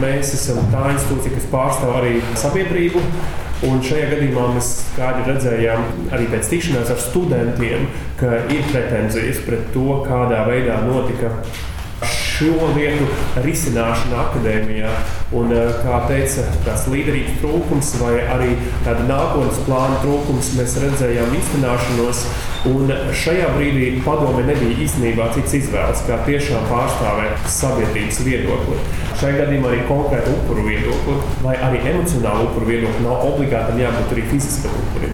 mēs esam tā institūcija, kas pārstāv arī sabiedrību. Un šajā gadījumā mēs skaidri redzējām arī pēc tikšanās ar studentiem, ka ir pretenzijas pret to, kādā veidā notika šo lietu risināšana akadēmijā. Un, kā teica, tās līderības trūkums vai arī tāda nākotnes plāna trūkums, mēs redzējām izcināšanos. Un šajā brīdī padome nebija īstenībā cits izvēles, kā tiešām pārstāvēt sabiedrības viedokli. Šajā gadījumā arī konkrēta upuru viedokli vai arī emocionāla upuru viedokli nav obligāti jābūt arī fiziskam upurim.